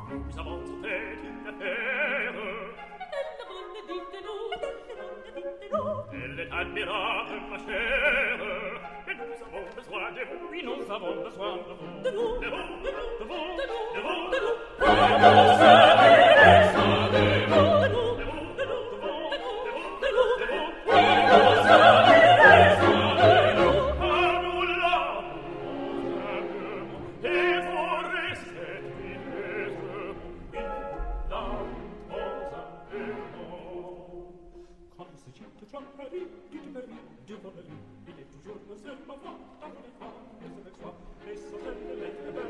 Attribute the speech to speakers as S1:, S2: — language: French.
S1: Nous avons sauté une affaire.
S2: Della bonne dites-nous.
S1: Elle est admirable, ma chère. Et nous avons besoin de vous. Oui, nous avons besoin de vous.
S2: De nous,
S1: De vous, de vous,
S2: de nous,
S1: de vous,
S2: de nous.
S1: Il est toujours ne se pas, et ce n'est pas, et ce n'est pas,